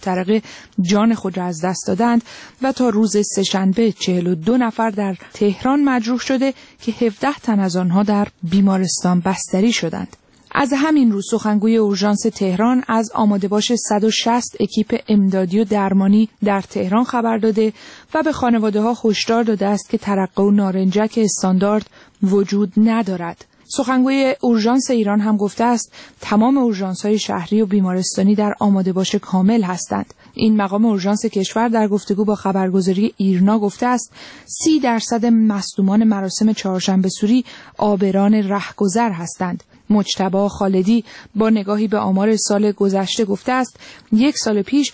محترقه جان خود را از دست دادند و تا روز سه‌شنبه 42 نفر در تهران مجروح شده که 17 تن از آنها در بیمارستان بستری شدند. از همین رو سخنگوی اورژانس تهران از آماده باش 160 اکیپ امدادی و درمانی در تهران خبر داده و به خانواده‌ها هشدار داده است که ترقه و نارنجک استاندارد وجود ندارد. سخنگوی اورژانس ایران هم گفته است تمام اورژانس‌های شهری و بیمارستانی در آماده باش کامل هستند. این مقام اورژانس کشور در گفتگو با خبرگزاری ایرنا گفته است 30% مصدومان مراسم چهارشنبه سوری عابران رهگذر هستند. مجتبی خالدی با نگاهی به آمار سال گذشته گفته است 1 سال پیش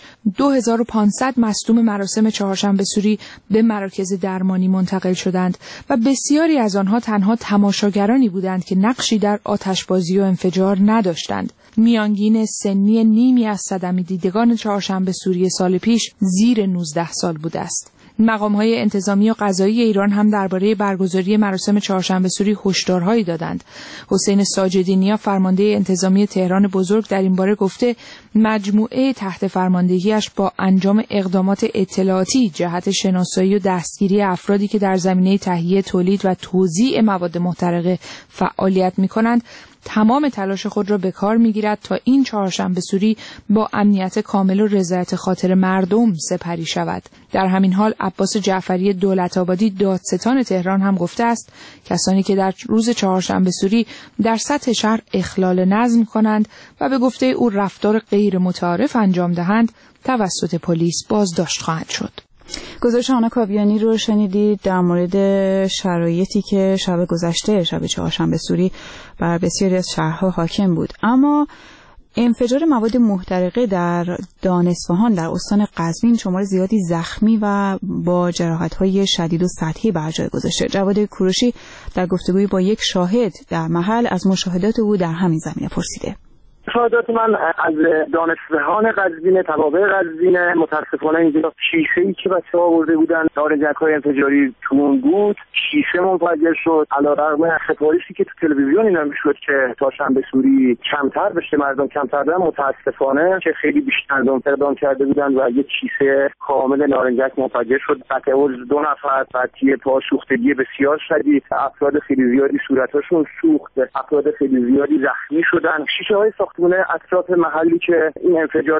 2500 مصدوم مراسم چهارشنبه سوری به مراکز درمانی منتقل شدند و بسیاری از آنها تنها تماشاگرانی بودند که نقشی در آتشبازی و انفجار نداشتند. میانگین سنی نیمی از صدمه دیدگان چهارشنبه سوری سال پیش زیر 19 سال بوده است. مقام‌های انتظامی و قضایی ایران هم درباره برگزاری مراسم چهارشنبه سوری هشدارهایی دادند. حسین ساجدی‌نیا فرمانده انتظامی تهران بزرگ در این باره گفته مجموعه تحت فرماندهیش با انجام اقدامات اطلاعاتی جهت شناسایی و دستگیری افرادی که در زمینه تهیه، تولید و توزیع مواد محترقه فعالیت می‌کنند تمام تلاش خود را به کار می‌گیرد تا این چهارشنبه سوری با امنیت کامل و رضایت خاطر مردم سپری شود. در همین حال عباس جعفری دولت‌آبادی دادستان تهران هم گفته است کسانی که در روز چهارشنبه سوری در سطح شهر اخلال نظم کنند و به گفته او رفتار غیر متعارف انجام دهند توسط پلیس بازداشت خواهند شد. گزارش هانا کاویانی رو شنیدید در مورد شرایطی که شب گذشته شب چهارشنبه سوری بر بسیاری از شهرها حاکم بود. اما انفجار مواد محترقه در داناصفهان در استان قزوین شمار زیادی زخمی و با جراحت‌های شدید و سطحی بر جای گذاشته. جواد کوروشی در گفتگویی با یک شاهد در محل از مشاهدات او در همین زمینه پرسیده. شهادات من از داناصفهان قزوین، توابع قزوین، متاسفانه اینجا شیشه‌ای که بچه‌ها آورده بودن نارنجک‌های انفجاری تو اون بود، شیشه منفجر شد. علیرغم سفارشی که تو تلویزیون اینا میشد که چهارشنبه سوری کمتر بشه، مردم کمتر دارن، متاسفانه که خیلی بیشتر مردم اقدام کرده بودن و یک شیشه کامل نارنجک منفجر شد. قطع عضو 2 نفر، قطعی پا، سوختگی بسیار شدید، افراد خیلی زیادی صورتاشون سوخت، افراد خیلی زیادی زخمی شدن. شیشه‌های ساختمان اطراف محلی که این انفجار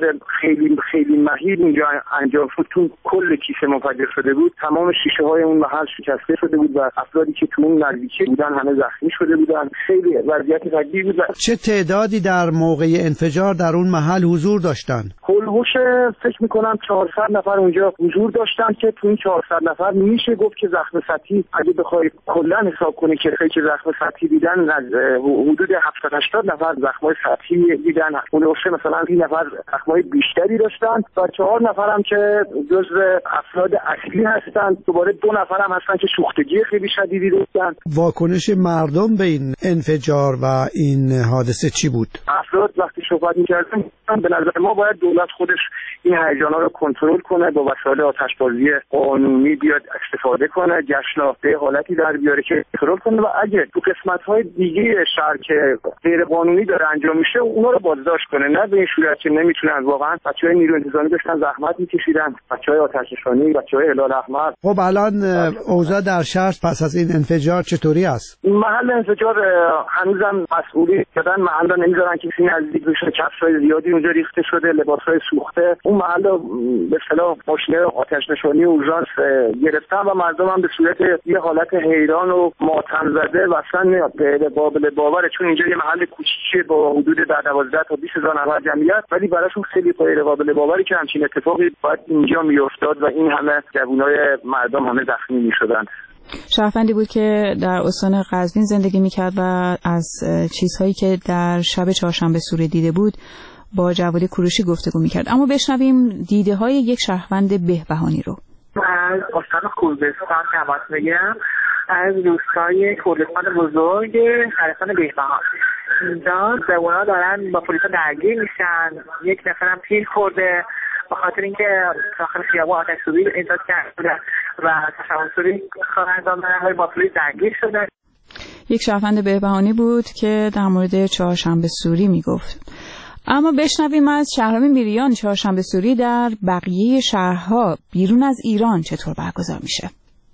خیلی مهیب اینجا انجام شد، تو کل کیسه منفجر شده بود، تمام شیشه‌های اون محل شکسته شده بود و افرادی که تو اون نزدیکی بودن همه زخمی شده بودن. خیلی وضعیت سنگینی بود. چه تعدادی در موقع انفجار در اون محل حضور داشتن؟ هولوش فکر می‌کنم 400 نفر اونجا حضور داشتن که تو این 400 نفر میشه گفت که زخم سطحی اگه بخوای کلا حساب کنی که خیلی زخم سطحی دیدن، حدود 70-80 نفر زخم‌های سطحی دیدن. هولوش مثلا 3 نفر زخم‌های بیشتری داشتن و 4 نفر هم که جزو افراد اصلی هستن. دوباره 2 نفر هم هستن که سوختگی خیلی شدیدی داشتن. واکنش مردم به این انفجار و این حادثه چی بود؟ افراد وقتی صحبت می‌کردن به نظر ما باید دولت خودش این هیجانا رو کنترل کنه، با وسایل آتشبازی قانونی بیاد استفاده کنه، جشن به حالتی در بیاره که کنترل کنه و اگه تو قسمت‌های دیگه شهر که غیر قانونی داره انجام میشه اونا رو بازداشت کنه، نه به این صورت که نمیتونن. واقعا بچه‌های نیروی انتظامی داشتن زحمت می‌کشیدن، بچه‌های آتش‌نشانی، بچه‌های هلال احمر. خب الان اوضاع در شهر پس از این انفجار چطوری است؟ محل انفجار هنوزم مسئولی شدن، محل نمیذارن کسی نزدیک بشه، کفش‌های زیادی اونجا ریخته شده، لباس‌های سوخته. اون محل به اصطلاح ماشین آتش‌نشانی اورژانس گرفتن و مردم هم به صورت یه حالت حیران و ماتم زده و اصلا قابل باوره، چون اینجا یه محل کوچیکه با حدود 12 تا 20000 نفر جمعیت، ولی براشون خیلی غیر قابل باوره که همچین اتفاقی باید اینجا میافتاد و این همه جوانای مردم همه زخمی میشدن. شهروندی بود که در استان قزوین زندگی میکرد و از چیزهایی که در شب چهارشنبه سوری دیده بود با جواد کوروشی گفتگو میکرد. اما بشنویم دیده های یک شهروند بهبهانی رو. از استان خوزستان تماس میگیرم، از روستای کردستان بزرگ خراسان بهبهان. اینجا جوونا دارن با پلیسا درگیر میشن، یک نفرم تیر خورده به خاطر اینکه داخل خیابان آتش سوزی ایجاد کردن و تشابهی خواهندان با پلیس درگیر شدن. یک شهروند بهبهانی بود که در مورد چهارشنبه سوری میگفت. اما بشنویم از شهرام میریان چهارشنبه سوری در بقیه شهرها بیرون از ایران چطور برگزار میشه.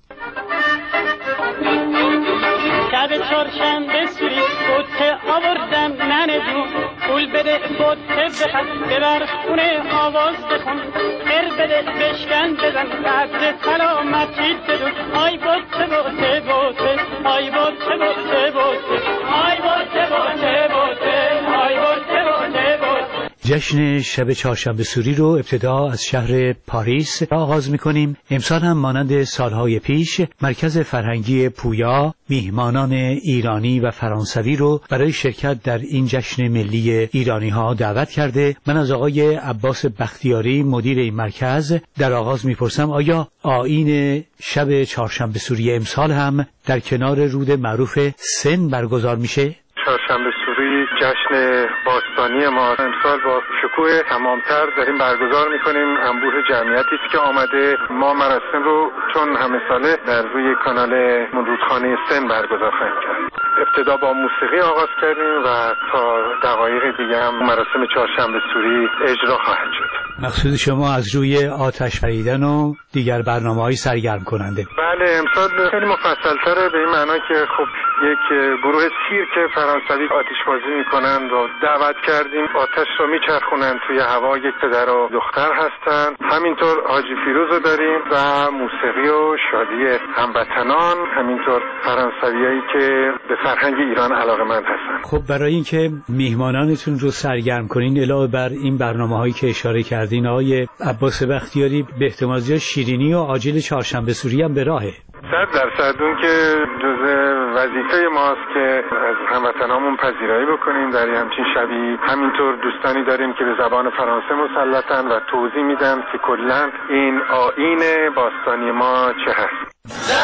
شب چهارشنبه سوری بوته آوردم نندو پول بده بوته بخد ببر خونه آواز بخون هر بده بشکن بزن قدر سلامتی بدون آی بوته بوته بوته آی بوته بوته بوته آی بوته بوته بوته آی بوته بوته بوته. جشن شب چهارشنبه سوری رو ابتدا از شهر پاریس آغاز می‌کنیم. امسال هم مانند سالهای پیش مرکز فرهنگی پویا میهمانان ایرانی و فرانسوی رو برای شرکت در این جشن ملی ایرانی‌ها دعوت کرده. من از آقای عباس بختیاری مدیر این مرکز در آغاز می‌پرسم آیا آیین شب چهارشنبه سوری امسال هم در کنار رود معروف سن برگزار میشه؟ چهارشنبه سوری جشن باستانی ما امسال با شکوه تمامتر داریم برگزار میکنیم. انبوه جمعیتی است که آمده. ما مراسم رو چون همه ساله در روی کانال رودخانه سن برگزار خواهیم کرد. ابتدا با موسیقی آغاز کردیم و تا دقایق دیگه هم مراسم چهارشنبه سوری اجرا خواهد شد. مقصود شما از روی آتش پریدن و دیگر برنامه‌های سرگرم کننده؟ بله، امسال خیلی مفصل‌تره به این معنا که خب یک گروه سیرک فرانسوی آتش بازی میکنن و دعوت کردیم. آتش رو میچرخونن توی هوا. یک پدر و دختر هستن. همینطور حاجی فیروز رو داریم و موسیقی و شادی هموطنان، همینطور فرانسویایی که به فرهنگ ایران علاقه‌مند هستن. خب برای اینکه میهمانانتون رو سرگرم کنین علاوه بر این برنامه‌هایی که اشاره کردین آقای عباس بختیاری به احتمال زیاد شیرینی و آجیل چهارشنبه سوری هم به راهه. 100% اون که جزء وظیفه ماست که از هموطنامون پذیرایی بکنیم در همچین شبی. همینطور دوستانی داریم که به زبان فرانسه مسلطن و توضیح میدن که کلاً این آیین باستانی ما چه هست.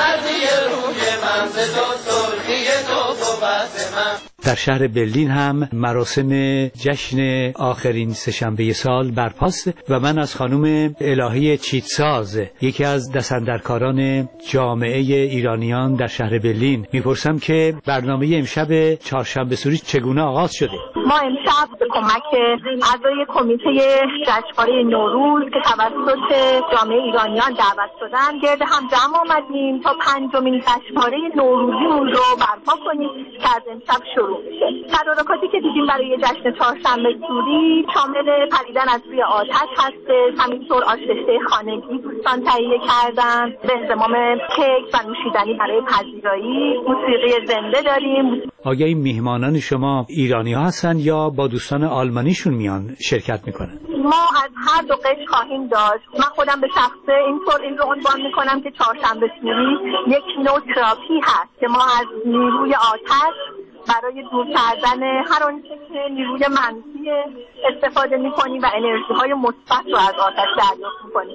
در شهر برلین هم مراسم جشن آخرین سه‌شنبه سال برپاست و من از خانم الهی چیتساز یکی از دستاندرکاران جامعه ایرانیان در شهر برلین میپرسم که برنامه امشب چهارشنبه سوری چگونه آغاز شده؟ ما امشب به کمک اعضای کمیته جشنواره نوروز که توسط جامعه ایرانیان دعوت شدن گرد هم جمع آمدیم تا پنجمین جشنواره نوروزیمون رو برپا کنیم که از امشب شروع میشه. تدارکاتی که دیدیم برای جشن چهارشنبه سوری شامل پریدن از روی آتش هست. همینطور آشپزی خانگی دوستان تهیه کردن به انضمام کیک و نوشیدنی برای پذیرایی. موسیقی زنده داریم. آیا این میهمانان شما ایرانی ها هستن یا با دوستان آلمانیشون میان شرکت میکنن؟ ما از هر دو قشر خواهیم داشت. من خودم به شخصه اینطور این رو عنوان میکنم که چهارشنبه سوری یک نوع تراپی هست که ما از نیروی آتش برای دور کردن هر آنچه که نیروی منفی استفاده می‌کنیم و انرژی‌های مثبت رو از آتش دریافت می‌کنیم.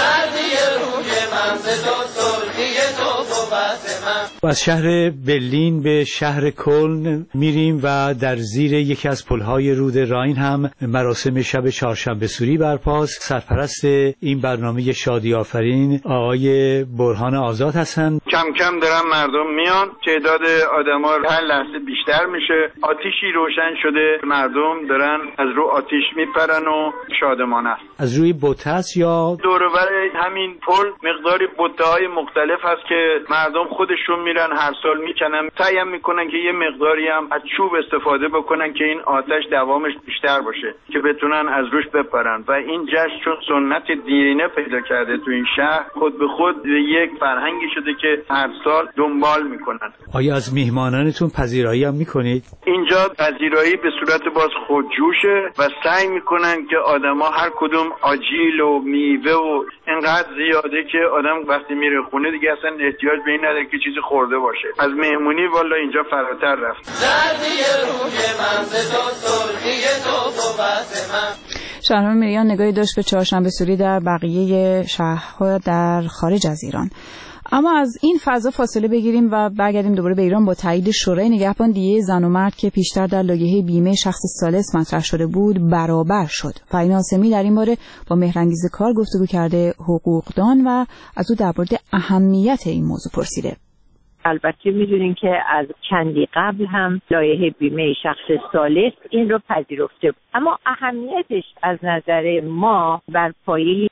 از شهر برلین به شهر کلن میریم و در زیر یکی از پل‌های رود راین هم مراسم شب چهارشنبه سوری برپاست. سرپرست این برنامه شادی آفرین آقای برهان آزاد هستن. کم کم دارن مردم میان، تعداد آدما هر لحظه بیشتر میشه. آتیشی روشن شده، مردم دارن از رو آتیش میپرن و شادمانه است. از روی بوتس یا دور و بر همین پل مقداری بوته‌های مختلف هست که مردم خودشون میرن هر سال میکنن، تعیین میکنن که یه مقداری هم از چوب استفاده بکنن که این آتش دوامش بیشتر باشه که بتونن از روش بپرن. و این جشن چون سنت دیرینه پیدا کرده تو این شهر خود به خود یک فرهنگی شده که هر سال دنبال میکنن. آیا از میهمانانتون پذیرایی هم میکنید؟ اینجا پذیرایی به صورت باز خودجوشه و سعی میکنن که آدما هر کدوم آجیل و میوه و اینقدر زیاده که آدم وقتی میره خونه دیگه اصلا احتیاج به این نداره که چیزی خورده باشه. از مهمونی والا اینجا فراتر رفت. شهرام میریان نگاهی داشت به چهارشنبه سوری در بقیه شهرها در خارج از ایران. اما از این فضا فاصله بگیریم و برگردیم دوباره به ایران. با تایید شورای نگهبان دیه زن و مرد که پیشتر در لایحه بیمه شخص ثالث مطرح شده بود برابر شد. فرین عاصمی در این باره با مهرانگیز کار گفتگو کرده، حقوقدان، و از او در مورد اهمیت این موضوع پرسیده. البته میدونین که از چندی قبل هم لایحه بیمه شخص ثالث این رو پذیرفته بود، اما اهمیتش از نظر ما بر پایه